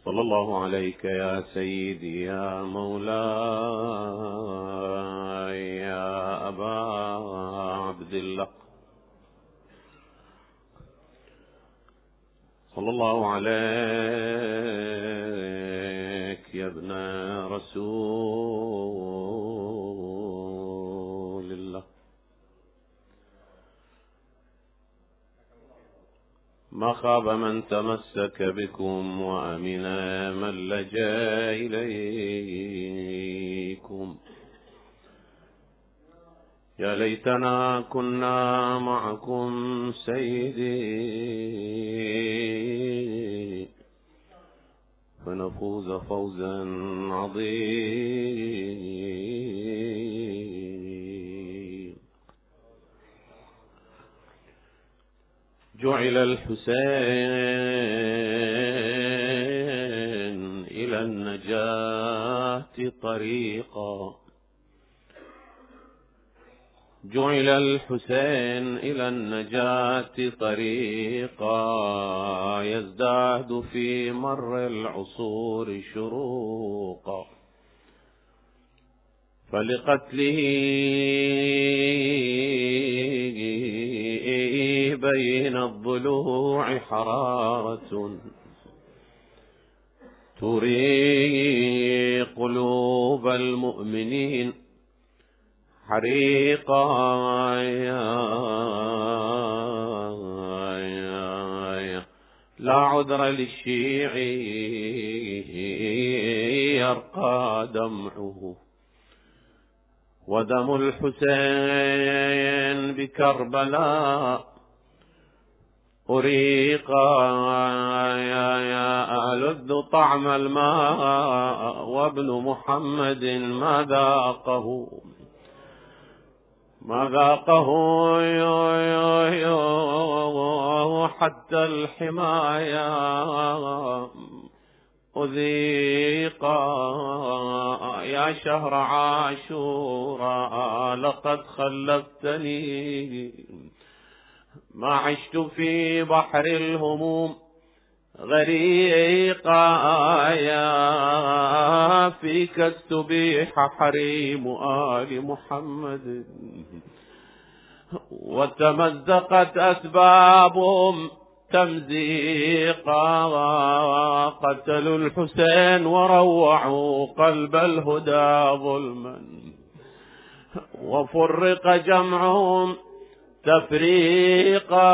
صلى الله عليك يا سيدي يا مولاي يا أبا عبد الله، صلى الله عليك يا ابن رسول الله. ما خاب من تمسك بكم وأمن من لجأ إليكم. يا ليتنا كنا معكم سيدي فنفوز فوزا عظيما. جعل الحسين إلى النجاة طريقا، جعل الحسين إلى النجاة طريقا، يزداد في مر العصور شروقا، فلقتله بين الضلوع حرارة تري قلوب المؤمنين حريقا. لا عذر للشيعي يرقى دمعه، ودم الحسين بكربلاء أريقا. ألذ طعم الماء وابن محمد ما ذاقه، ما ذاقه حتى الحماية أذيقا. يا شهر عاشوراء لقد خلفتني، ما عشت في بحر الهموم غريقا. يا فيك استبيح حريم آل محمد، وتمزقت أسبابهم تمزيقا. قتلوا الحسين وروعوا قلب الهدى ظلما، وفرق جمعهم تفريقا.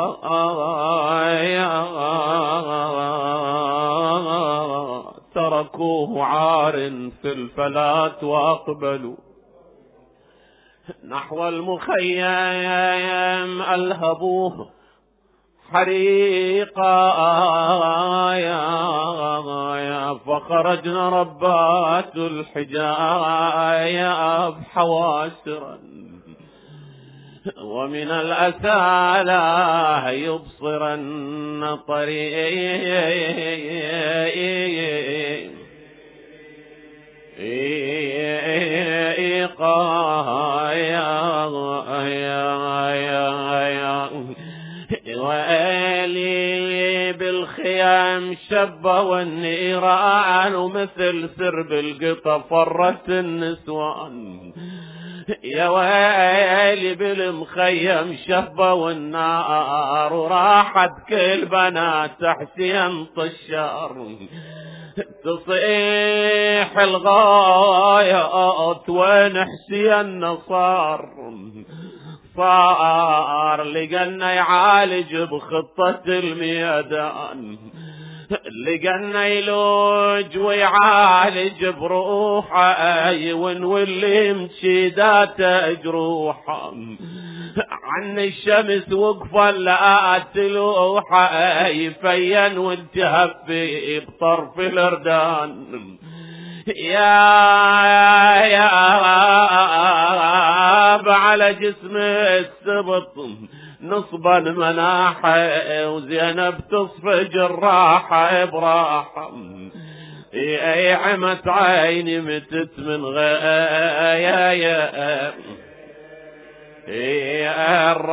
تركوه عار في الفلات وأقبلوا نحو المخيم ألهبوه حريقا. فخرجنا ربات الحجاب حواسرا، ومن الأسى لا يبصرن طريقا. وآلي بالخيام شب والنيران، مثل سرب القطا فرت النسوان. يا ويلي بالمخيم شب والنار، وراحت كل بنات حسين طشار. تصيح الغايات وين حسين صار، صار لقنا يعالج بخطة الميدان، لقنا يلوج ويعالج بروحه، ونولي مشيداته جروحه. عن الشمس وقفا لا تلوحه، يفين والتهب بطرف الاردان. يا على جسم السبط نصبا مناحه، وزينب تصفى جراحه براحه. اي عمت عيني متت من غاية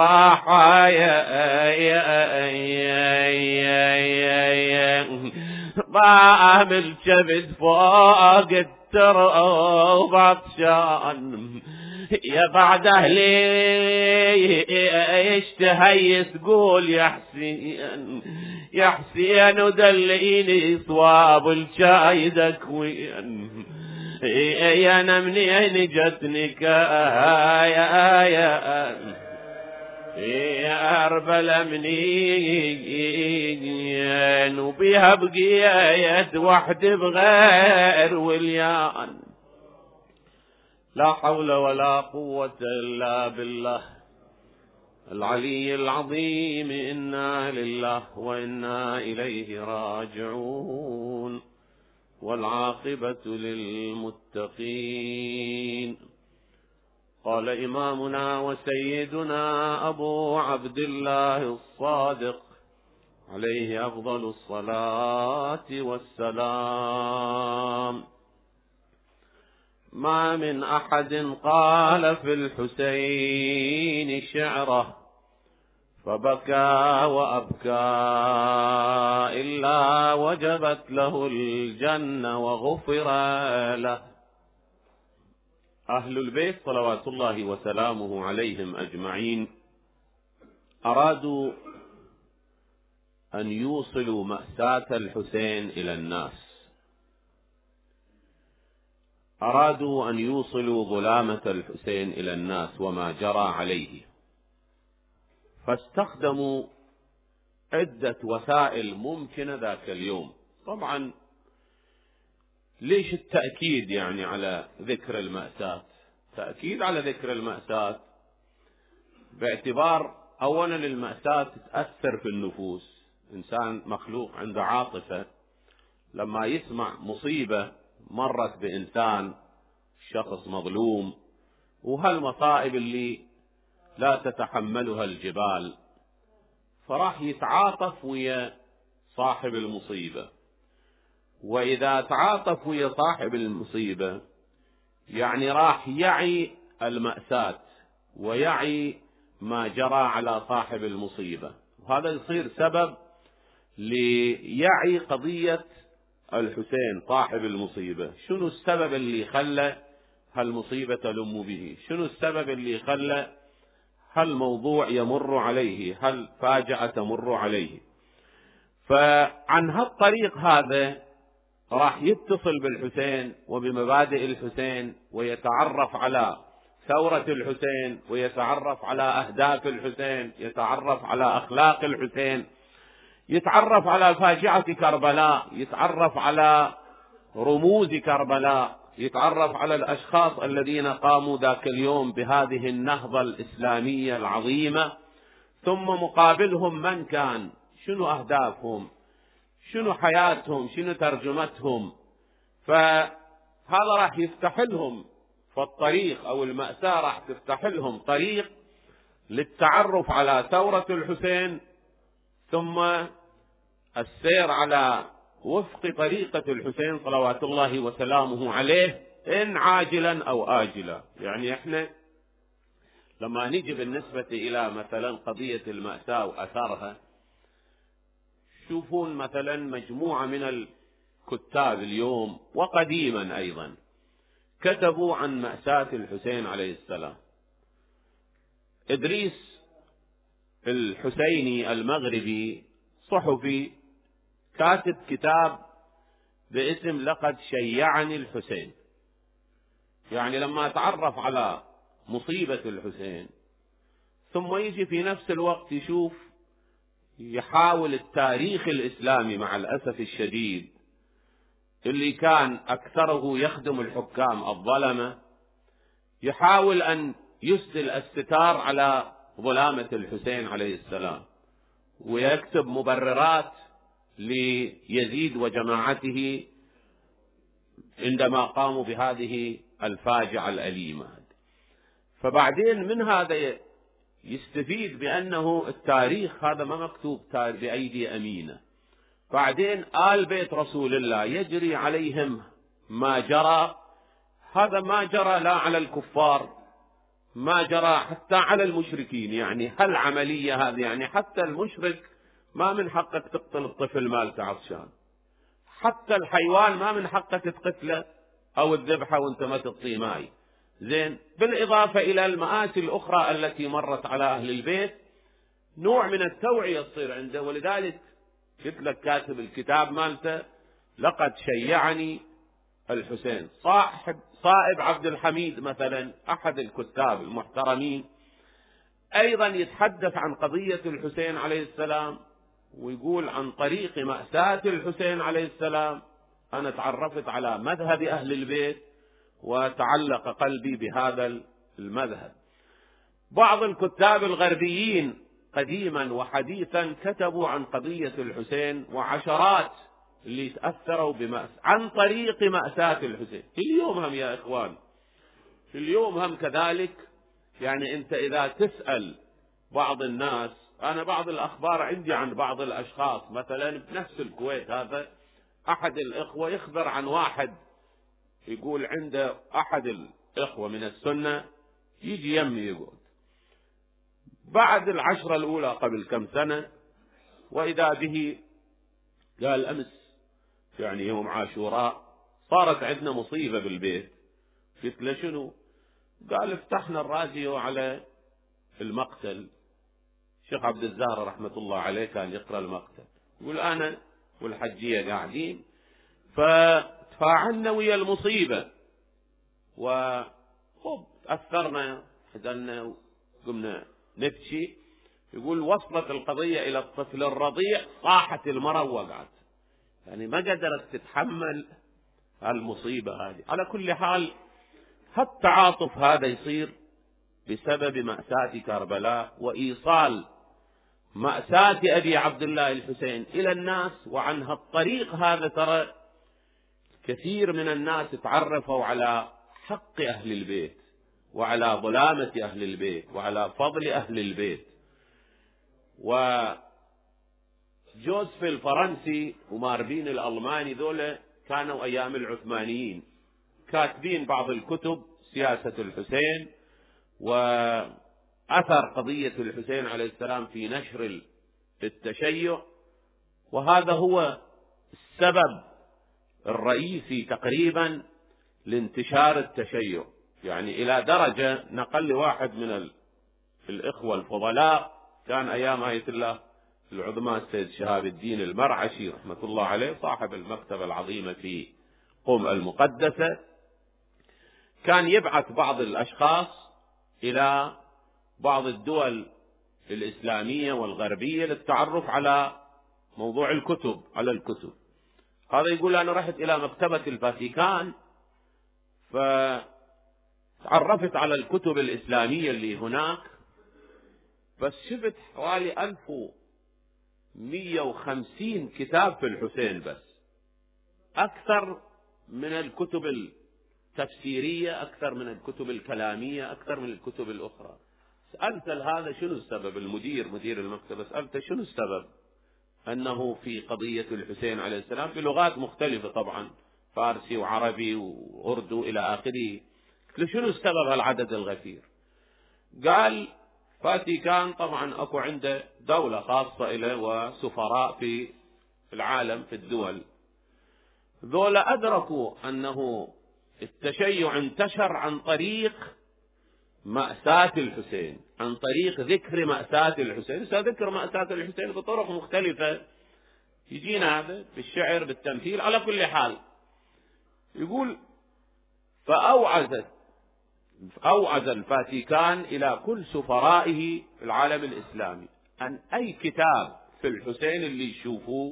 الراحة. ضام الكبد فوق التراب عطشان، يا بعد أهلي اشتهي تقول يا حسين يا حسين ودليني صواب الشاي دكوين، يا انا منين جتني يا أربل منين وبيها بقيت وحد بغير وليان. لا حول ولا قوة إلا بالله العلي العظيم. إنا لله وإنا إليه راجعون، والعاقبة للمتقين. قال إمامنا وسيدنا أبو عبد الله الصادق عليه أفضل الصلاة والسلام: ما من أحد قال في الحسين شعره فبكى وأبكى إلا وجبت له الجنة وغفر له. أهل البيت صلوات الله وسلامه عليهم أجمعين أرادوا أن يوصلوا مأساة الحسين إلى الناس، أرادوا أن يوصلوا ظلامة الحسين إلى الناس وما جرى عليه، فاستخدموا عدة وسائل ممكنة ذاك اليوم. طبعا ليش التأكيد يعني على ذكر المأساة؟ تأكيد على ذكر المأساة باعتبار أولا المأساة تأثر في النفوس، إنسان مخلوق عنده عاطفة، لما يسمع مصيبة مرت بإنسان شخص مظلوم وهالمصائب اللي لا تتحملها الجبال، فراح يتعاطف ويا صاحب المصيبة. وإذا تعاطف ويا صاحب المصيبة يعني راح يعي المأساة ويعي ما جرى على صاحب المصيبة، وهذا يصير سبب ليعي قضية الحسين صاحب المصيبة. شنو السبب اللي خلى هالمصيبة تلم به؟ شنو السبب اللي خلى هالموضوع يمر عليه، هالفاجعة تمر عليه؟ فعن هالطريق هذا راح يتصل بالحسين وبمبادئ الحسين، ويتعرف على ثورة الحسين، ويتعرف على أهداف الحسين، يتعرف على أخلاق الحسين، يتعرف على فاجعة كربلاء، يتعرف على رموز كربلاء، يتعرف على الأشخاص الذين قاموا ذاك اليوم بهذه النهضة الإسلامية العظيمة، ثم مقابلهم من كان، شنو أهدافهم، شنو حياتهم، شنو ترجمتهم. فهذا راح يفتح لهم فالطريق، أو المأساة راح تفتح لهم طريق للتعرف على ثورة الحسين، ثم السير على وفق طريقة الحسين صلوات الله وسلامه عليه، إن عاجلا أو آجلا. يعني إحنا لما نجي بالنسبة إلى مثلا قضية المأساة وأثارها، شوفون مثلا مجموعة من الكتاب اليوم وقديما أيضا كتبوا عن مأساة الحسين عليه السلام. إدريس الحسيني المغربي صحفي كاتب كتاب باسم لقد شيعني الحسين، يعني لما أتعرف على مصيبة الحسين ثم يجي في نفس الوقت يشوف، يحاول التاريخ الإسلامي مع الأسف الشديد اللي كان أكثره يخدم الحكام الظلمة، يحاول أن يسدل الستار على ظلامة الحسين عليه السلام، ويكتب مبررات ليزيد وجماعته عندما قاموا بهذه الفاجعة الأليمة. فبعدين من هذا يستفيد بأنه التاريخ هذا ما مكتوب بأيدي أمينة. بعدين آل بيت رسول الله يجري عليهم ما جرى، هذا ما جرى لا على الكفار، ما جرى حتى على المشركين. يعني هالعملية هذه، يعني حتى المشرك ما من حقك تقتل الطفل مالته عطشان، حتى الحيوان ما من حقه تقتله أو الذبحة وانت ما تعطيه ماي. زين، بالإضافة إلى المآسي الأخرى التي مرت على أهل البيت، نوع من التوعية تصير عنده. ولذلك قلت لك كاتب الكتاب مالته لقد شيعني الحسين. صائب عبد الحميد مثلا أحد الكتاب المحترمين أيضا يتحدث عن قضية الحسين عليه السلام، ويقول عن طريق مأساة الحسين عليه السلام أنا تعرفت على مذهب أهل البيت وتعلق قلبي بهذا المذهب. بعض الكتاب الغربيين قديما وحديثا كتبوا عن قضية الحسين، وعشرات اللي تأثروا عن طريق مأساة الحسين. اليوم هم يا إخوان، اليوم هم كذلك. يعني أنت إذا تسأل بعض الناس، أنا بعض الأخبار عندي عن بعض الأشخاص مثلا بنفس الكويت، هذا أحد الإخوة يخبر عن واحد يقول عنده أحد الإخوة من السنة يجي يمي يقول بعد العشرة الأولى قبل كم سنة، وإذا به قال أمس يعني يوم عاشوراء صارت عندنا مصيبة بالبيت. قلت له شنو؟ قال فتحنا الراديو على المقتل، الشيخ عبد الزهر رحمة الله عليه كان يقرأ المقتل، يقول أنا والحجية قاعدين فتفاعلنا ويا المصيبة وخب أثرنا حزننا وقمنا نبكي. يقول وصلت القضية إلى الطفل الرضيع، طاحت المرأة ووقعت، يعني ما قدرت تتحمل المصيبة هذه. على كل حال هالتعاطف هذا يصير بسبب مأساة كربلاء وإيصال مأساة أبي عبد الله الحسين إلى الناس. وعن هالطريق هذا ترى كثير من الناس تعرفوا على حق أهل البيت وعلى ظلامة أهل البيت وعلى فضل أهل البيت. وجوزف الفرنسي وماربين الألماني ذولا كانوا أيام العثمانيين كاتبين بعض الكتب سياسة الحسين وأثر قضية الحسين عليه السلام في نشر التشيع، وهذا هو السبب الرئيسي تقريبا لانتشار التشيع. يعني إلى درجة نقل واحد من الإخوة الفضلاء كان أيام آية الله العظمى السيد شهاب الدين المرعشي رحمة الله عليه صاحب المكتبة العظيمة في قم المقدسة، كان يبعث بعض الأشخاص إلى بعض الدول الإسلامية والغربية للتعرف على موضوع الكتب على الكتب. هذا يقول أنا رحت إلى مكتبة الفاتيكان فتعرفت على الكتب الإسلامية اللي هناك، بس شفت حوالي 1150 كتاب في الحسين، بس أكثر من الكتب التفسيرية، أكثر من الكتب الكلامية، أكثر من الكتب الأخرى. سألت هذا شنو السبب، مدير المكتبة سألته شنو السبب أنه في قضية الحسين عليه السلام بلغات مختلفة طبعا فارسي وعربي وأردو إلى آخره، شنو السبب هالعدد الغفير؟ قال فاتيكان طبعا أكو عنده دولة خاصة إليه وسفراء في العالم في الدول، ذولا أدركوا أنه التشيع انتشر عن طريق مأساة الحسين، عن طريق ذكر مأساة الحسين. سأذكر مأساة الحسين بطرق مختلفة، يجينا هذا بالشعر بالتمثيل. على كل حال يقول فأوعز الفاتيكان إلى كل سفرائه في العالم الإسلامي أن أي كتاب في الحسين اللي يشوفوه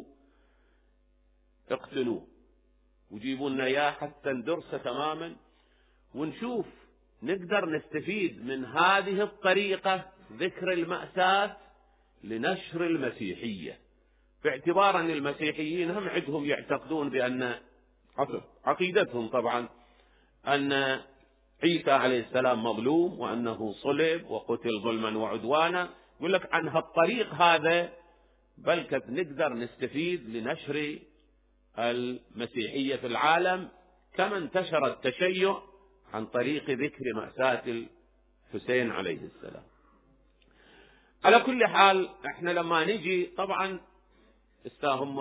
اقتنوه وجيبوا لنا إياه حتى ندرسه تماما ونشوف نقدر نستفيد من هذه الطريقة ذكر المأساة لنشر المسيحية، باعتبار أن المسيحيين هم عندهم يعتقدون بأن عقيدتهم طبعا أن عيسى عليه السلام مظلوم وأنه صلب وقتل ظلما وعدوانا. يقول لك عن هالطريق هذا بل نقدر نستفيد لنشر المسيحية في العالم كما انتشر التشيع عن طريق ذكر مأساة الحسين عليه السلام. على كل حال احنا لما نجي طبعا استاهم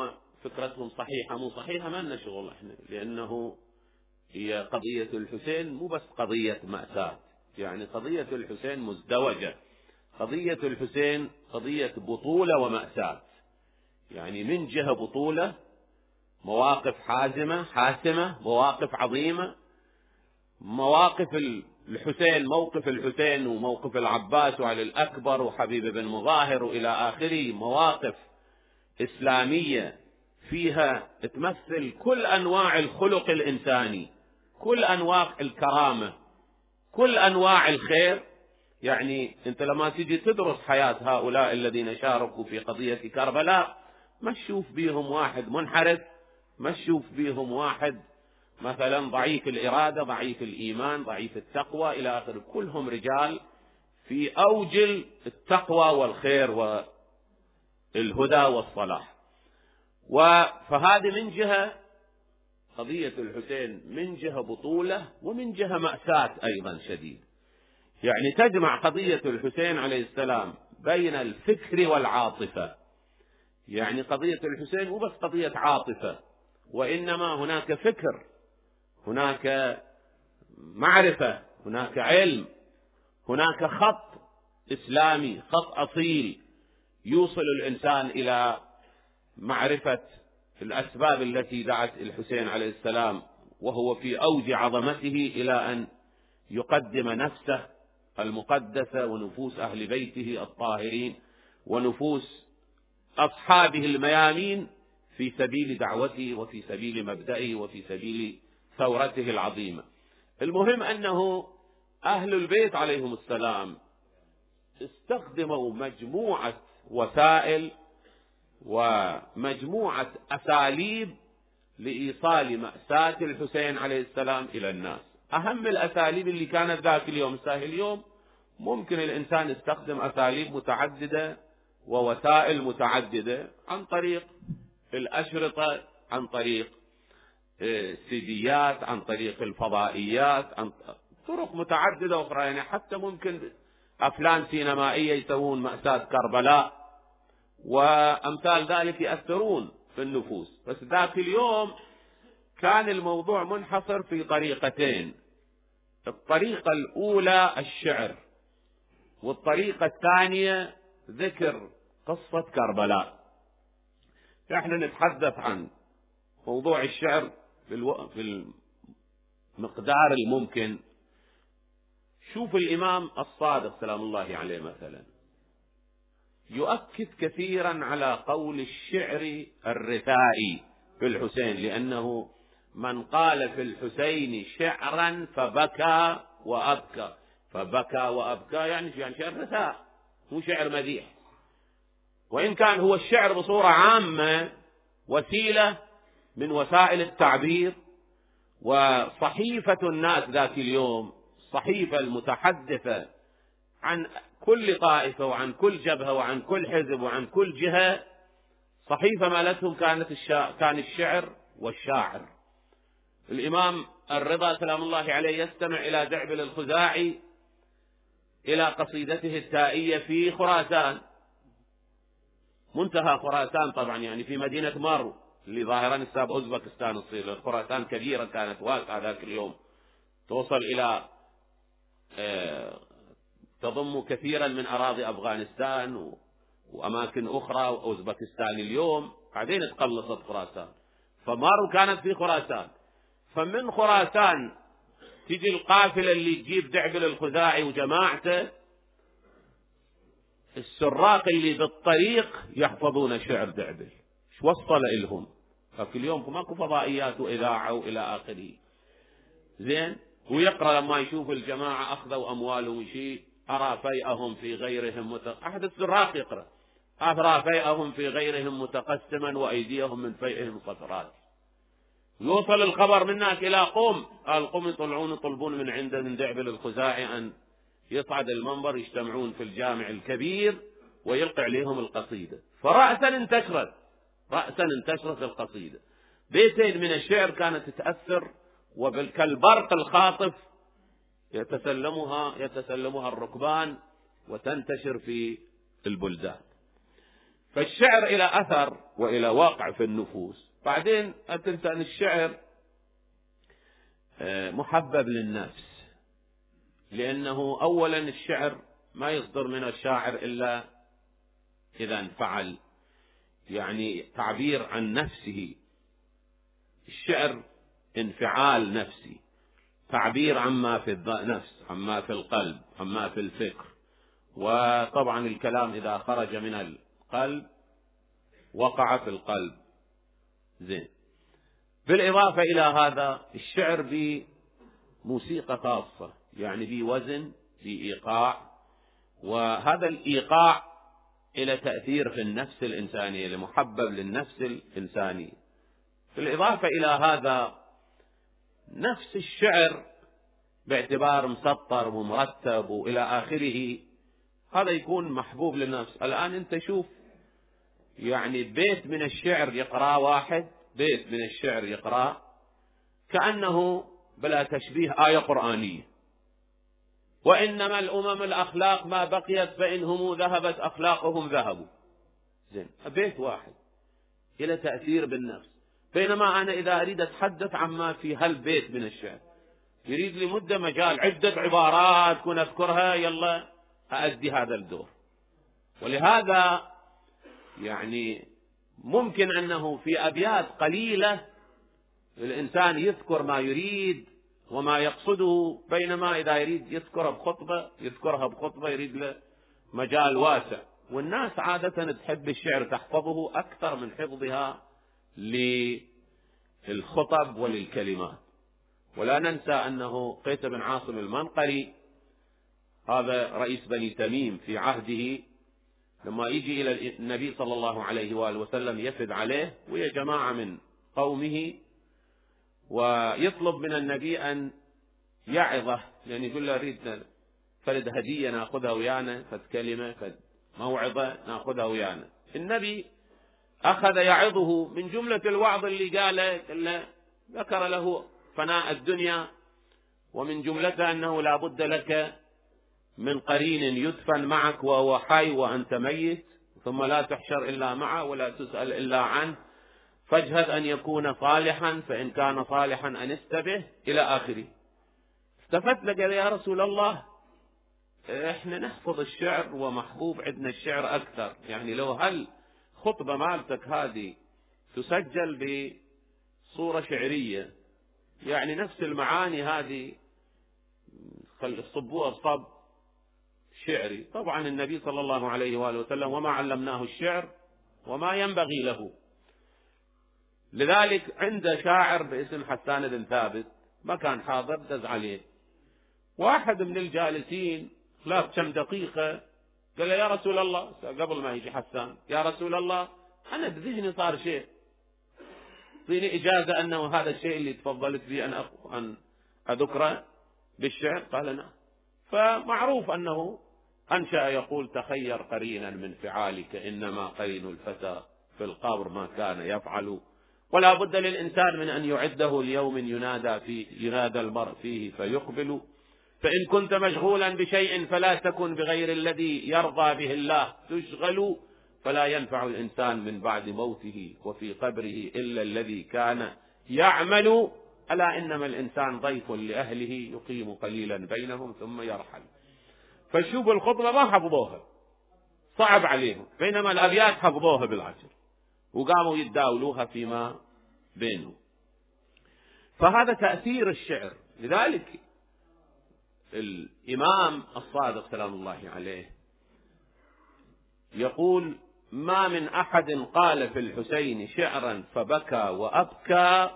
فكرتهم صحيحة مو صحيحة ما لنا شغل احنا، لأنه هي قضية الحسين مو بس قضية مأساة، يعني قضية الحسين مزدوجة. قضية الحسين قضية بطولة ومأساة، يعني من جهة بطولة مواقف حاسمة، مواقف عظيمة، مواقف الحسين، موقف الحسين وموقف العباس وعلي الأكبر وحبيب بن مظاهر وإلى آخره، مواقف إسلامية فيها تمثل كل أنواع الخلق الإنساني، كل أنواع الكرامة، كل أنواع الخير. يعني أنت لما تجي تدرس حياة هؤلاء الذين شاركوا في قضية كربلاء ما تشوف بيهم واحد منحرف، ما تشوف بيهم واحد مثلا ضعيف الإرادة، ضعيف الإيمان، ضعيف التقوى إلى آخره، كلهم رجال في أوج التقوى والخير والهدى والصلاح. فهذه من جهة قضية الحسين، من جهة بطولة ومن جهة مأساة أيضا شديد. يعني تجمع قضية الحسين عليه السلام بين الفكر والعاطفة، يعني قضية الحسين مو بس قضية عاطفة، وإنما هناك فكر، هناك معرفة، هناك علم، هناك خط إسلامي، خط أصيل يوصل الإنسان إلى معرفة الأسباب التي دعت الحسين عليه السلام وهو في أوج عظمته إلى أن يقدم نفسه المقدسة ونفوس أهل بيته الطاهرين ونفوس أصحابه الميامين في سبيل دعوته وفي سبيل مبدئه وفي سبيل ثورته العظيمة. المهم أنه أهل البيت عليهم السلام استخدموا مجموعة وسائل ومجموعة أساليب لإيصال مأساة الحسين عليه السلام إلى الناس. أهم الأساليب اللي كانت ذاك اليوم، اليوم ممكن الإنسان يستخدم أساليب متعددة ووسائل متعددة، عن طريق الأشرطة، عن طريق السيديات، عن طريق الفضائيات، عن طرق متعددة أخرى. يعني حتى ممكن أفلام سينمائية يسوون مأساة كربلاء وأمثال ذلك يأثرون في النفوس. بس ذاك اليوم كان الموضوع منحصر في طريقتين: الطريقة الأولى الشعر، والطريقة الثانية ذكر قصة كربلاء. نحن نتحدث عن موضوع الشعر في المقدار الممكن. شوف الإمام الصادق سلام الله عليه مثلا يؤكد كثيرا على قول الشعر الرثائي في الحسين، لأنه من قال في الحسين شعرا فبكى وأبكى، فبكى وأبكى يعني شعر رثاء مو شعر مديح. وإن كان هو الشعر بصورة عامة وسيلة من وسائل التعبير، وصحيفة الناس ذاك اليوم، الصحيفة المتحدثة عن كل طائفة وعن كل جبهة وعن كل حزب وعن كل جهة، صحيفة مالتهم كان الشعر والشاعر. الإمام الرضا سلام الله عليه يستمع إلى دعبل الخزاعي إلى قصيدته التائية في خراسان، منتهى خراسان طبعا، يعني في مدينة مارو اللي ظاهرا الساب أوزبكستان الصغيرة. خراسان كبيرة كانت واسعة ذاك اليوم، توصل إلى تضم كثيرا من أراضي أفغانستان وأماكن أخرى، وأوزبكستان اليوم بعدين تقلصت خراسان، فمارو كانت في خراسان. فمن خراسان تجي القافلة اللي تجيب دعبل الخزاعي وجماعته، السراق اللي بالطريق يحفظون شعر دعبل. ايش وصل إلهم؟ ففي اليوم ماكو فضائيات وإذاعة وإلى آخره. زين، ويقرأ لما يشوف الجماعة أخذوا أموالهم شيء، أرى فيئهم في غيرهم أحد السراق يقرأ: أرى فيئهم في غيرهم متقسما وأيديهم من فيئهم قطرات. يوصل الخبر منك إلى قوم، قال قوم يطلعون يطلبون من عنده من دعبل الخزاعي أن يصعد المنبر، يجتمعون في الجامع الكبير ويلقي عليهم القصيدة. فرأسا انتشرت القصيدة. بيتين من الشعر كانت تتأثر وكالبرق الخاطف يتسلمها الركبان وتنتشر في البلدان. فالشعر إلى أثر وإلى واقع في النفوس. بعدين أنت أن الشعر محبب للنفس، لأنه أولا الشعر ما يصدر من الشاعر إلا إذا انفعل، يعني تعبير عن نفسه. الشعر انفعال نفسي، تعبير عما في النفس، عما في القلب، عما في الفكر. وطبعا الكلام إذا خرج من القلب وقع في القلب. زين. بالإضافة إلى هذا الشعر بموسيقى خاصة، يعني بوزن، بإيقاع، وهذا الإيقاع إلى تأثير في النفس الإنسانية، لمحبب للنفس الإنسانية. بالإضافة إلى هذا نفس الشعر باعتبار مسطر ومرتب وإلى آخره، هذا يكون محبوب للنفس. الآن أنت شوف، يعني بيت من الشعر يقرأ واحد، بيت من الشعر يقرأ كأنه بلا تشبيه آية قرآنية. وإنما الأمم الأخلاق ما بقيت فإنهم ذهبت أخلاقهم ذهبوا. زين، بيت واحد إلى تأثير بالنفس. بينما أنا إذا أريد أتحدث عما في هالبيت من الشعر يريد لي مدة مجال، عدة عبارات كن أذكرها، يلا أؤدي هذا الدور. ولهذا يعني ممكن أنه في أبيات قليلة الإنسان يذكر ما يريد وما يقصده، بينما إذا يريد يذكرها بخطبة يريد له مجال واسع. والناس عادة تحب الشعر، تحفظه أكثر من حفظها للخطب وللكلمات. ولا ننسى أنه قيس بن عاصم المنقري هذا رئيس بني تميم في عهده، لما يجي إلى النبي صلى الله عليه وآله وسلم يفد عليه ويا جماعة من قومه، ويطلب من النبي أن يعظه، يعني يقول له أريد فرد هدية نأخذها ويانا، فد كلمة، فد موعظة نأخذها ويانا. النبي أخذ يعظه، من جملة الوعظ اللي قاله ذكر له فناء الدنيا، ومن جملته أنه لا بد لك من قرين يدفن معك وهو حي وأنت ميت، ثم لا تحشر إلا معه ولا تسأل إلا عنه، فاجهد أن يكون صالحا، فإن كان صالحا أن استبه، إلى آخره. استفدت لك يا رسول الله، إحنا نحفظ الشعر ومحبوب عندنا الشعر أكثر، يعني لو هل خطبة مالتك هذه تسجل بصورة شعرية، يعني نفس المعاني هذه صبوها بصب شعري. طبعا النبي صلى الله عليه وآله وسلم وما علمناه الشعر وما ينبغي له. لذلك عند شاعر باسم حسان بن ثابت ما كان حاضر، دز عليه واحد من الجالسين خلال كم دقيقة، قال له يا رسول الله، قبل ما يجي حسان، يا رسول الله أنا بذهني صار شيء، اعطيني إجازة أنه هذا الشيء اللي تفضلت به أن أذكره بالشعر. قال نعم. فمعروف أنه أنشأ يقول تخير قرينا من فعالك، إنما قرين الفتى في القبر ما كان يفعل، ولا بد للإنسان من أن يعده اليوم ينادى المرء فيه فيقبل، فإن كنت مشغولا بشيء فلا تكن بغير الذي يرضى به الله تشغل، فلا ينفع الإنسان من بعد موته وفي قبره إلا الذي كان يعمل، ألا إنما الإنسان ضيف لأهله يقيم قليلا بينهم ثم يرحل. فشوفوا الخطبة ما حفظوها، صعب عليهم، بينما الأبيات حفظوها بالعشر وقاموا يتداولوها فيما بينهم. فهذا تأثير الشعر. لذلك الإمام الصادق سلام الله عليه يقول ما من أحد قال في الحسين شعرا فبكى وأبكى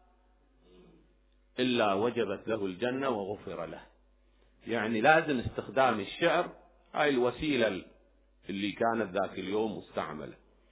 إلا وجبت له الجنة وغفر له. يعني لازم استخدام الشعر، هاي الوسيلة اللي كانت ذاك اليوم مستعملة،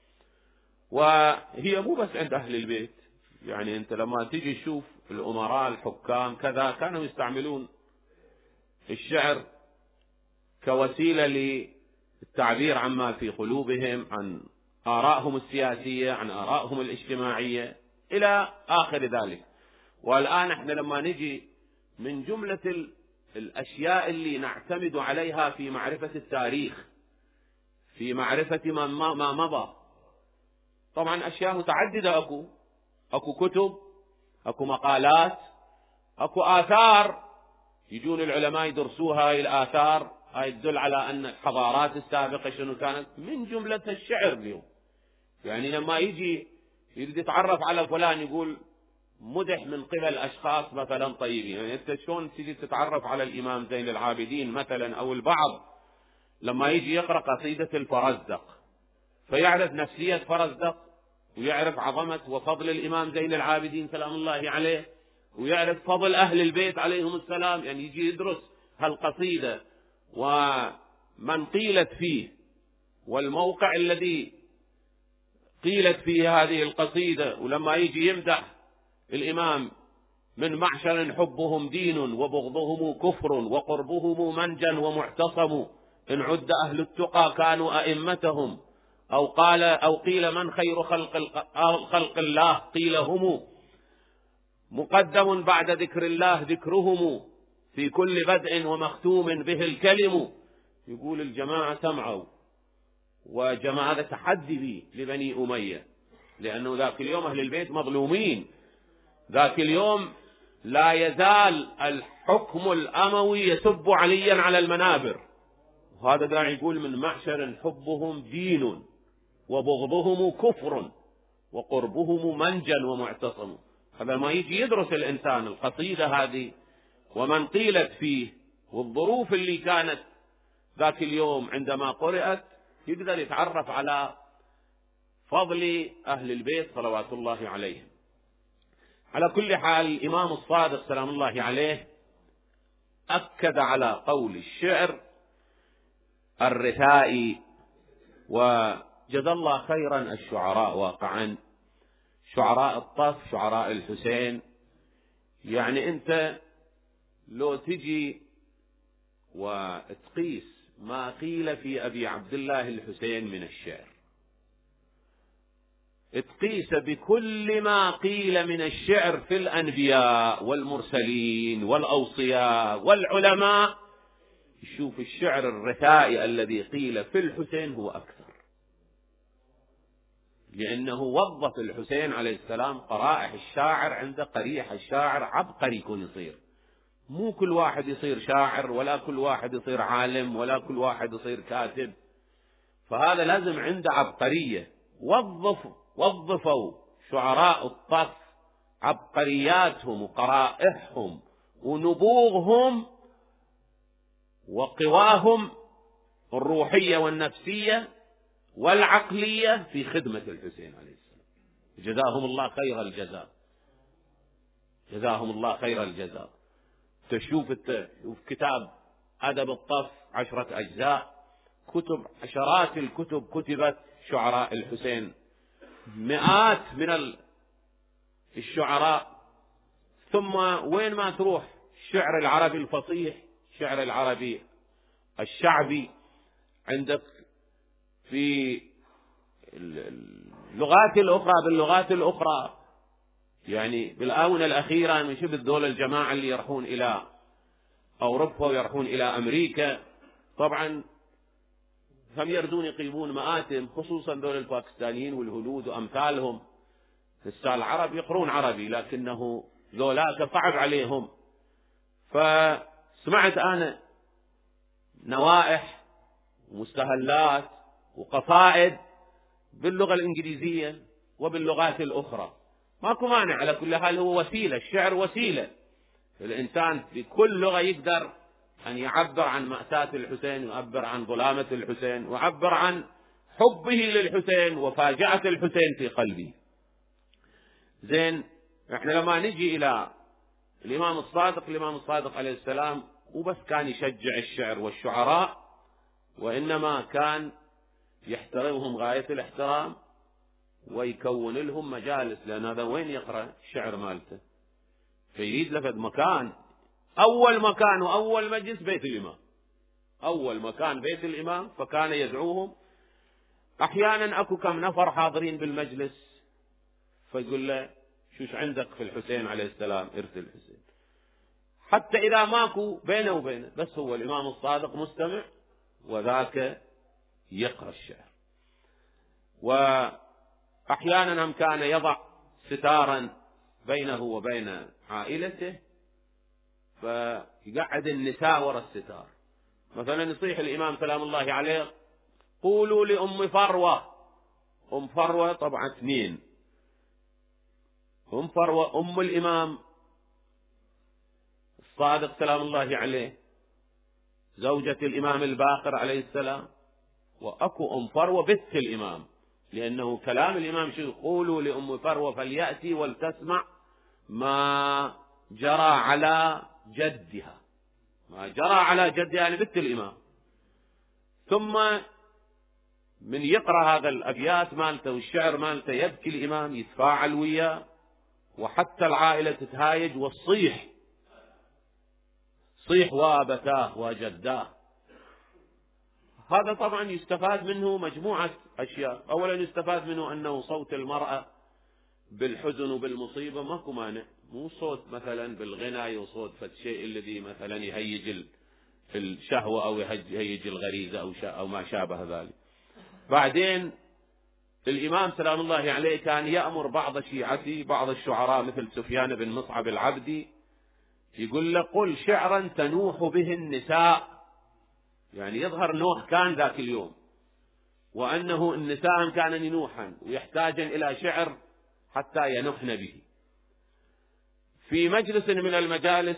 وهي مو بس عند أهل البيت. يعني أنت لما تيجي تشوف الأمراء الحكام كذا كانوا يستعملون الشعر كوسيلة للتعبير عما في قلوبهم، عن آرائهم السياسية، عن آرائهم الاجتماعية إلى آخر ذلك. والآن احنا لما نجي من جملة الأشياء اللي نعتمد عليها في معرفة التاريخ، في معرفة ما مضى طبعا أشياء متعددة، أكو كتب، أكو مقالات، أكو آثار، يجون العلماء يدرسوها. هاي الآثار هاي تدل على أن الحضارات السابقة شنو كانت، من جملتها الشعر اليوم. يعني لما يجي يريد يتعرف على فلان يقول مدح من قبل أشخاص مثلا طيبين. يعني أنت شلون تجي تتعرف على الإمام زين العابدين مثلا، أو البعض لما يجي يقرأ قصيدة الفرزدق فيعرف نفسية فرزدق، ويعرف عظمة وفضل الإمام زين العابدين سلام الله عليه، ويعرف فضل أهل البيت عليهم السلام. يعني يجي يدرس هالقصيدة ومن قيلت فيه، والموقع الذي قيلت فيه هذه القصيدة. ولما يجي يمدح الإمام من معشر حبهم دين وبغضهم كفر وقربهم منجا ومعتصم، إن عد أهل التقى كانوا أئمتهم، أو قيل من خير خلق الله، قيل هم مقدم بعد ذكر الله ذكرهم، في كل بدء ومختوم به الكلم. يقول الجماعة سمعوا، وجماعة هذا تحدي به لبني أمية، لأنه ذاك اليوم أهل البيت مظلومين. ذاك اليوم لا يزال الحكم الأموي يسب عليا على المنابر، وهذا داعي يقول من معشر حبهم دين وبغضهم كفر وقربهم منجا ومعتصم. هذا ما يجي يدرس الإنسان القصيدة هذه ومن قيلت فيه والظروف اللي كانت ذاك اليوم عندما قرأت، يقدر يتعرف على فضل أهل البيت صلوات الله عليهم. على كل حال الإمام الصادق سلام الله عليه أكد على قول الشعر الرثائي، وجزى الله خيرا الشعراء واقعا، شعراء الطف، شعراء الحسين. يعني أنت لو تجي وتقيس ما قيل في أبي عبد الله الحسين من الشعر، تقيس بكل ما قيل من الشعر في الأنبياء والمرسلين والأوصياء والعلماء، شوف الشعر الرثائي الذي قيل في الحسين هو أكثر، لأنه وظف الحسين عليه السلام قرائح الشاعر. عند قريح الشاعر عبقري يكون يصير، مو كل واحد يصير شاعر، ولا كل واحد يصير عالم، ولا كل واحد يصير كاتب. فهذا لازم عنده عبقرية. وظفوا شعراء الطف عبقرياتهم وقرائحهم ونبوغهم وقواهم الروحية والنفسية والعقلية في خدمة الحسين عليه السلام. جزاهم الله خير الجزاء، جزاهم الله خير الجزاء. تشوف كتاب أدب الطف 10 أجزاء، كتب عشرات الكتب كتبت شعراء الحسين، مئات من الشعراء. ثم وين ما تروح الشعر العربي الفصيح، الشعر العربي الشعبي، عندك في اللغات الأخرى، باللغات الأخرى. يعني بالآونة الأخيرة من شبه الدول الجماعة اللي يروحون إلى أوروبا ويروحون إلى أمريكا، طبعا هم يردون يقيمون مآتم، خصوصا دول الباكستانيين والهنود وأمثالهم. السال العرب يقرون عربي، لكنه ذولاك صعب عليهم. فسمعت أنا نوائح ومستهلات وقصائد باللغة الإنجليزية وباللغات الأخرى، ماكو مانع. على كل حال هو وسيلة، الشعر وسيلة. الإنسان بكل لغة يقدر أن يعبر عن مأساة الحسين، ويعبر عن ظلامة الحسين، ويعبر عن حبه للحسين وفاجعة الحسين في قلبه. زين، احنا لما نجي إلى الإمام الصادق عليه السلام، وبس كان يشجع الشعر والشعراء، وإنما كان يحترمهم غاية الاحترام ويكون لهم مجالس، لأن هذا وين يقرأ الشعر مالته؟ فيريد لفد مكان، أول مكان وأول مجلس بيت الإمام، أول مكان بيت الإمام. فكان يدعوهم. أحيانا أكو كم نفر حاضرين بالمجلس، فيقول له شوش عندك في الحسين عليه السلام، ارث الحسين. حتى إذا ماكو بينه وبينه، بس هو الإمام الصادق مستمع، وذاك يقرأ الشعر. أحيانا هم كان يضع ستارا بينه وبين عائلته فيقعد النساء وراء الستار. مثلا يصيح الإمام سلام الله عليه قولوا لأم فروة. أم فروة طبعا اثنين، أم فروة أم الإمام الصادق سلام الله عليه زوجة الإمام الباقر عليه السلام، وأكو أم فروة بنت الإمام، لأنه كلام الإمام شو قولوا لأم فروة فليأتي ولتسمع ما جرى على جدها. ما جرى على جدها يعني بنت الإمام. ثم من يقرأ هذا الأبيات مالته والشعر مالته يبكي الإمام، يتفاعل وياه، وحتى العائلة تتهايج وتصيح، صيح وابتاه وجداه. هذا طبعا يستفاد منه مجموعة أشياء. أولا يستفاد منه أنه صوت المرأة بالحزن وبالمصيبة ماكو مانع، مو صوت مثلا بالغنى وصوت فالشيء الذي مثلا يهيج الشهوة أو يهيج الغريزة أو ما شابه ذلك. بعدين الإمام سلام الله عليه كان يأمر بعض شيعته بعض الشعراء مثل سفيان بن مصعب العبدي يقول له قل شعرا تنوح به النساء، يعني يظهر نوح كان ذاك اليوم، وأنه النساء كان ينوحا ويحتاجن إلى شعر حتى ينحن به. في مجلس من المجالس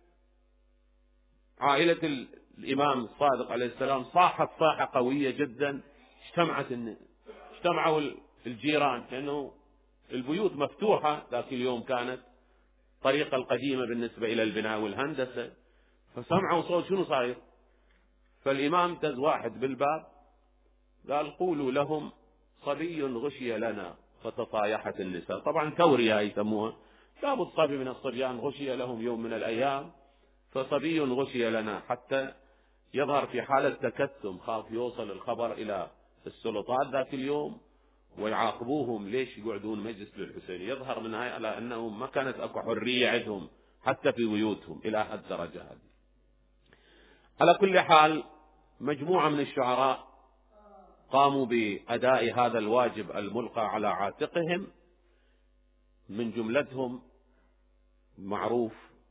عائلة الإمام الصادق عليه السلام صاحت صاحة قوية جدا، اجتمعوا الجيران، لأنه البيوت مفتوحة ذاك اليوم، كانت الطريقة القديمة بالنسبة إلى البناء والهندسة، فسمعوا صوت شنو صاير. فالإمام دز واحد بالباب قال قولوا لهم صبي غشي لنا، فتصايحت النساء. طبعا تورية يسموها، جابوا الصبي من الصبيان غشي لهم يوم من الأيام، فصبي غشي لنا، حتى يظهر في حالة تكتم، خاف يوصل الخبر إلى السلطات ذاك اليوم ويعاقبوهم ليش يقعدون مجلس للحسين. يظهر من هاي على أنهم ما كانت أكو حرية عندهم حتى في بيوتهم إلى هالدرجة هذه. على كل حال مجموعة من الشعراء قاموا بأداء هذا الواجب الملقى على عاتقهم، من جملتهم معروف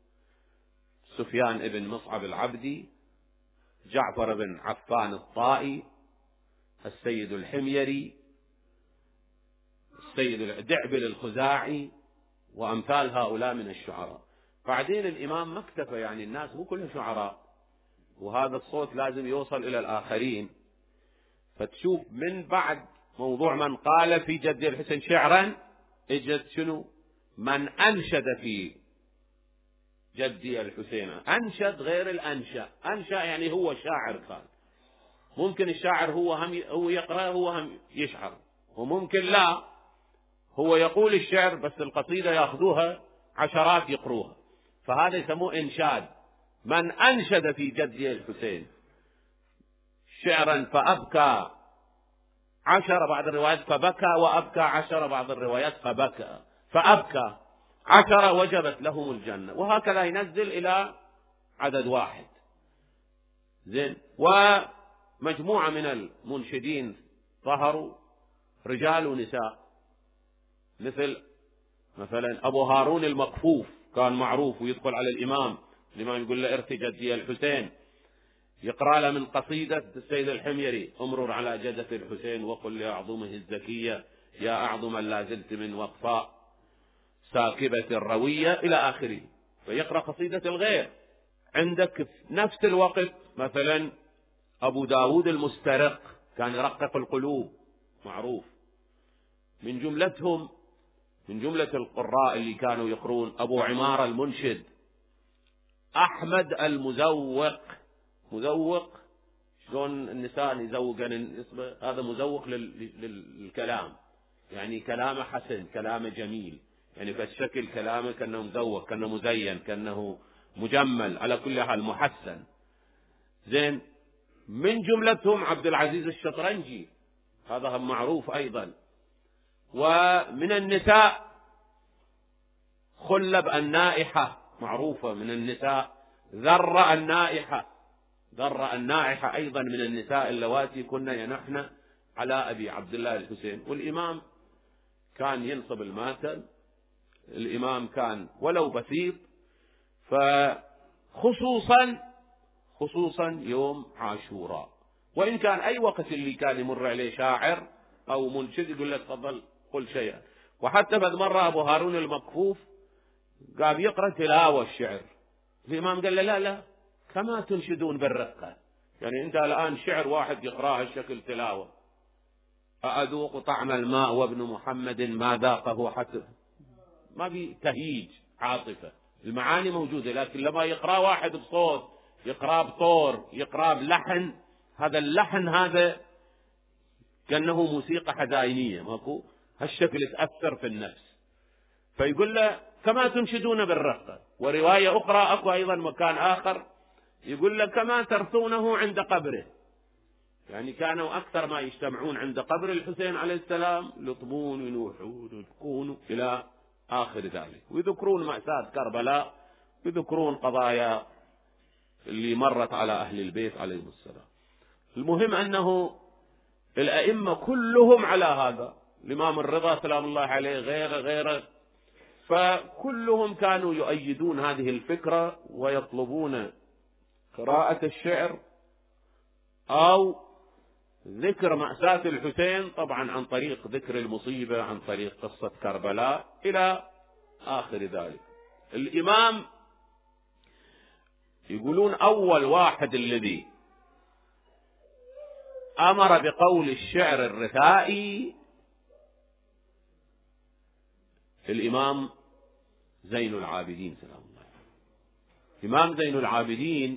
سفيان بن مصعب العبدي، جعفر بن عفان الطائي، السيد الحميري، السيد دعبل الخزاعي، وأمثال هؤلاء من الشعراء. بعدين الإمام ما اكتفى، يعني الناس مو كلهم شعراء، وهذا الصوت لازم يوصل إلى الآخرين. فتشوف من بعد موضوع من قال في جد الحسين شعرا، اجت شنو من أنشد في جدي الحسين. أنشد غير الأنشأ، أنشأ يعني هو شاعر كان، ممكن الشاعر هو يقرأ هو هم يشعر، وممكن لا هو يقول الشعر بس القصيدة يأخذوها عشرات يقروها، فهذا يسموه إنشاد. من أنشد في جدي الحسين شعرا فأبكى 10 بعض الروايات فبكى، وأبكى 10 بعض الروايات فبكى، فأبكى 10 وجبت لهم الجنة، وهكذا ينزل إلى عدد 1. زين. ومجموعة من المنشدين ظهروا رجال ونساء، مثلا أبو هارون المكفوف كان معروف ويدخل على الإمام يقول له ارث جدي الحسين، يقرأ له من قصيدة السيد الحميري امرر على جدة الحسين وقل لأعظمه الزكية يا أعظم لا زلت من وقفاء ساكبة الروية إلى آخره، فيقرأ قصيدة الغير. عندك في نفس الوقت مثلا أبو داود المسترق كان يرقق القلوب معروف، من جملة القراء اللي كانوا يقرون أبو عمار المنشد، أحمد المزوق. مزوق شلون النساء يزوقن، هذا مزوق للكلام، يعني كلامه حسن، كلامه جميل، يعني فالشكل كلامه كأنه مزوق، كأنه مزين، كأنه مجمل، على كل حال محسن. زين. من جملتهم عبد العزيز الشطرنجي، هذا هم معروف أيضا. ومن النساء خلب النائحة معروفة من النساء، ذر النائحة أيضا من النساء اللواتي كنا ينحن على أبي عبد الله الحسين. والإمام كان ينصب الماتم، الإمام كان ولو بسيط، خصوصا يوم عاشوراء، وإن كان أي وقت اللي كان يمر عليه شاعر أو منشد يقول له تفضل قل شيئا. وحتى بعد مرة أبو هارون المكفوف قام يقرأ تلاوة الشعر، الإمام قال له لا كما تنشدون بالرقة، يعني أنت الآن شعر واحد يقرأها الشكل تلاوة، أذوق طعم الماء وابن محمد ما ذاقه حتى، ما في تهيج عاطفة، المعاني موجودة، لكن لما يقرأ واحد بصوت، يقرأ بطور، يقرأ بلحن، هذا اللحن هذا كأنه موسيقى حزينية، ماكو هالشكل تأثر في النفس. فيقول له كما تنشدون بالرقة. ورواية أخرى أكو أيضا مكان آخر يقول له كما ترثونه عند قبره، يعني كانوا أكثر ما يجتمعون عند قبر الحسين عليه السلام، يلطمون وينوحون ويبكون إلى آخر ذلك، ويذكرون مأساة كربلاء، ويذكرون قضايا اللي مرت على أهل البيت عليهم السلام. المهم أنه الأئمة كلهم على هذا، الإمام الرضا سلام الله عليه غيره، فكلهم كانوا يؤيدون هذه الفكرة ويطلبون قراءة الشعر أو ذكر مأساة الحسين، طبعا عن طريق ذكر المصيبة، عن طريق قصة كربلاء إلى آخر ذلك. الإمام يقولون أول واحد الذي أمر بقول الشعر الرثائي الإمام زين العابدين سلام الله عليه. الإمام زين العابدين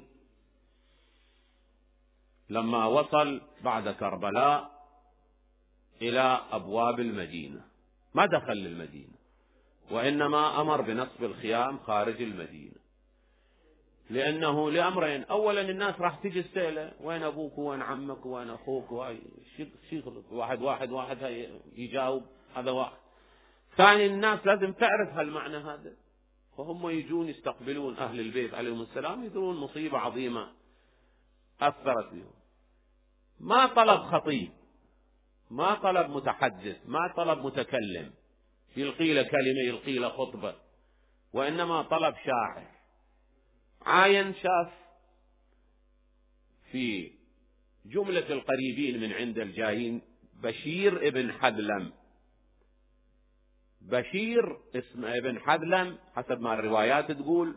لما وصل بعد كربلاء إلى أبواب المدينة ما دخل المدينة، وإنما أمر بنصب الخيام خارج المدينة، لأنه لأمرين: أولا الناس راح تجي تسأله وين أبوك وين عمك وين أخوك، واحد يجاوب هذا واحد. ثاني الناس لازم تعرف هالمعنى هذا، فهم يجون يستقبلون أهل البيت عليهم السلام، يدرون مصيبة عظيمة أثرت بهم. ما طلب خطيب، ما طلب متحدث، ما طلب متكلم يلقي له كلمة، يلقي له خطبة، وإنما طلب شاعر. عاين شاف في جملة القريبين من عند الجايين بشير ابن حذلم، بشير اسمه ابن حذلم حسب ما الروايات تقول.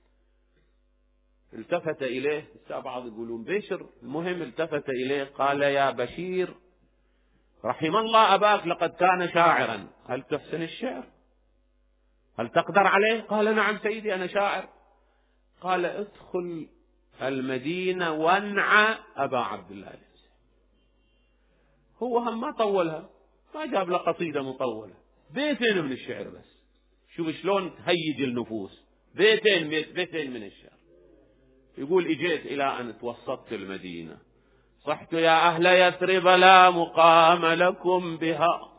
التفت إليه، بعض يقولون بشر، المهم التفت إليه قال: يا بشير رحم الله أباك، لقد كان شاعرا، هل تحسن الشعر؟ هل تقدر عليه؟ قال: نعم سيدي أنا شاعر. قال: ادخل المدينة وانعى أبا عبد الله. هو هم ما طولها، ما جاب له قصيدة مطولة، بيتين من الشعر بس. شوف شلون تهيج النفوس، بيتين من الشعر. يقول: اجيت إلى أن توسطت المدينة، صحت يا أهل يثرب لا مقام لكم بها.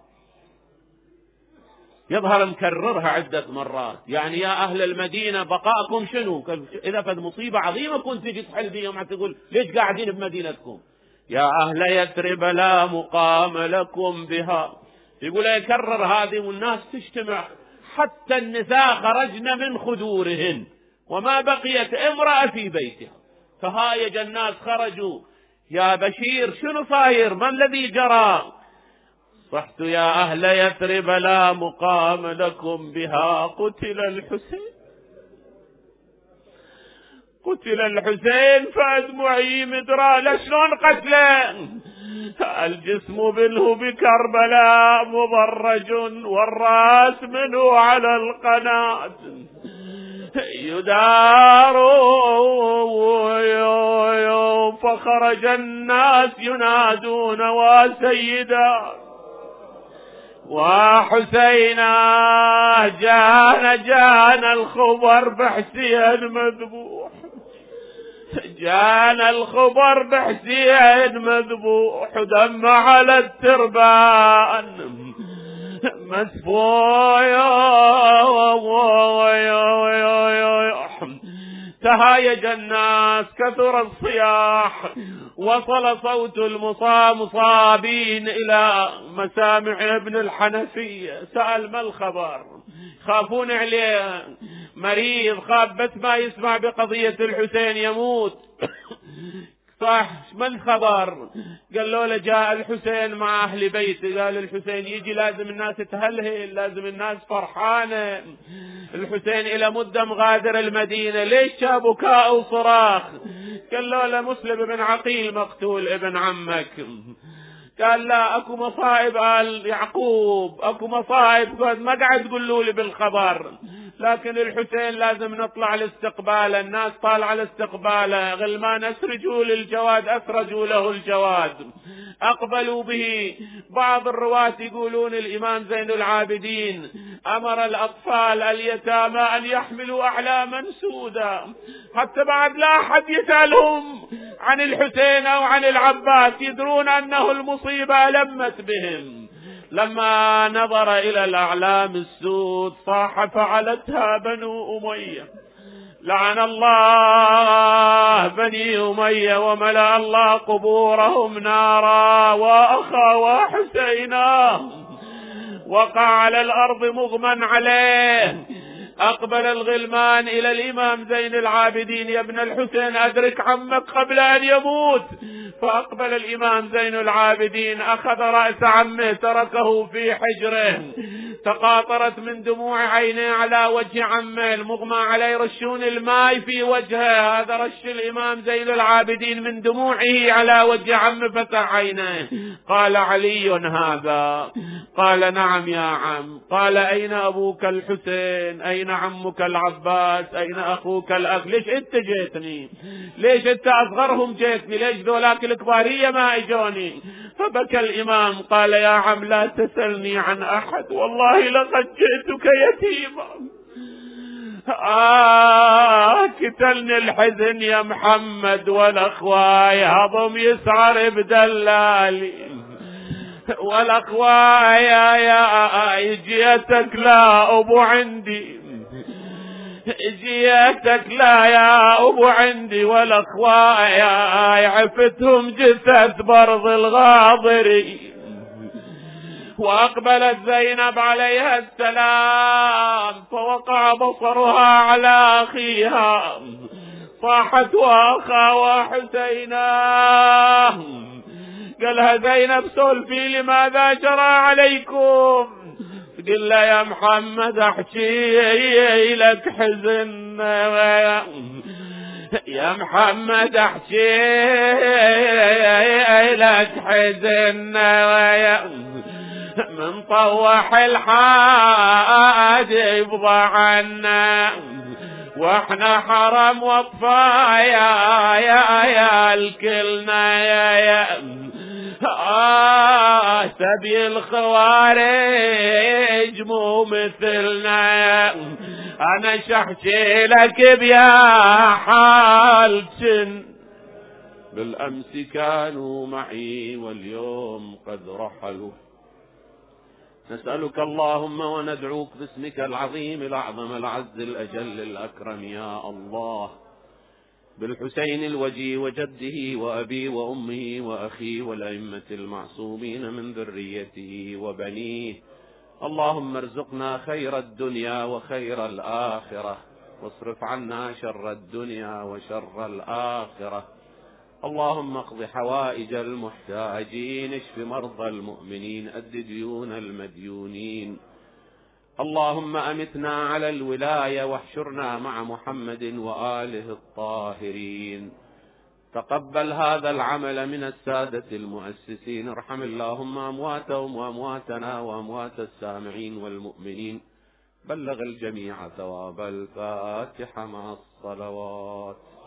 يظهر مكررها عدة مرات، يعني يا أهل المدينة بقاءكم شنو؟ إذا فد مصيبة عظيمة كنت تجي تحل بيهم تقول ليش قاعدين بمدينتكم؟ يا أهل يثرب لا مقام لكم بها. يقول يكرر هذه، والناس تجتمع، حتى النساء خرجن من خدورهن وما بقيت امرأة في بيتها، فهايج الناس خرجوا: يا بشير شنو صاير؟ ما الذي جرى؟ صحت يا أهل يثرب لا مقام لكم بها، قتل الحسين فأدمعي مدرى. لشلون قتله؟ الجسم منه بكربلاء مضرج، والرأس منه على القناة يدار. فخرج الناس ينادون: وسيدا وحسينا، جانا الخبر بحسين مذبوح، جانا الخبر بحسين مذبوح، دم على التربان مسفوح. تهايج الناس، كثر الصياح، وصل صوت المصابين إلى مسامع ابن الحنفية. سأل ما الخبر؟ خافون عليه، مريض، خاف بس ما يسمع بقضية الحسين يموت. صح، ما الخبر؟ قال له جاء الحسين مع أهل بيته. قال الحسين يجي لازم الناس تهلهل، لازم الناس فرحانة. الحسين إلى مدة مغادر المدينة، ليش جاء بكاء وصراخ؟ قال له مسلم بن عقيل مقتول ابن عمك. قال لا، اكو مصائب آل يعقوب، اكو مصائب، ما قاعد تقولوا لي بالخبر، لكن الحسين لازم نطلع لاستقباله. الناس طالعه لاستقباله، غلمان اسرجوا للجواد، اسرجوا له الجواد، اقبلوا به. بعض الرواة يقولون الامام زين العابدين امر الاطفال اليتامى ان يحملوا اعلاما سودا، حتى بعد لا احد يسالهم عن الحسين او عن العباس، يدرون انه المصيبه لمت بهم. لما نظر الى الاعلام السود صاح فعلتها بنو اميه، لعن الله بني اميه وملأ الله قبورهم نارا، واخا حسينا وقع على الارض مغمى عليه. اقبل الغلمان الى الامام زين العابدين، يا ابن الحسين ادرك عمك قبل ان يموت. فاقبل الامام زين العابدين، اخذ راس عمه تركه في حجره، تقاطرت من دموع عينيه على وجه عمه المغمى عليه، يرشون الماء في وجهه، هذا رش الامام زين العابدين من دموعه على وجه عمه، فتح عينيه. قال علي هذا؟ قال نعم يا عم. قال اين ابوك الحسين؟ اين عمك العباس؟ اين اخوك الاخ؟ ليش انت جيتني؟ ليش انت اصغرهم جيتني؟ ليش ذولاك الكبارية ما اجوني؟ فبكى الامام، قال يا عم لا تسألني عن احد، والله لقد جئتك يتيما. قتلني الحزن يا محمد، والاخواي هضم يسعر بدلالي، والاخوايا يا جيتك لا ابو عندي، جيتك لا يا ابو عندي، والاخوايا عفتهم جثث برض الغاضري. واقبلت زينب عليها السلام، فوقع بصرها على اخيها، صاحت واخا وحسينا. قالها زينب سولفي لماذا جرى عليكم؟ قل له يا محمد احكي لك حزن، يا محمد احكي لك حزن، من طوح الحاد يبضى عنا، واحنا حرم وطفايا يا الكلنا يا سبي الخوارج مو مثلنا. انا شحكي لك بيا حالتن، بالامس كانوا معي واليوم قد رحلوا. نسألك اللهم وندعوك باسمك العظيم الأعظم العز الأجل الأكرم يا الله، بالحسين الوجي وجده وأبي وأمه وأخيه والأئمة المعصومين من ذريته وبنيه. اللهم ارزقنا خير الدنيا وخير الآخرة، واصرف عنا شر الدنيا وشر الآخرة. اللهم اقض حوائج المحتاجين، اشف مرضى المؤمنين، أد ديون المديونين. اللهم أمتنا على الولاية واحشرنا مع محمد وآله الطاهرين. تقبل هذا العمل من السادة المؤسسين، ارحم اللهم أمواتهم وأمواتنا وأموات السامعين والمؤمنين. بلغ الجميع ثواب الفاتحة مع الصلوات.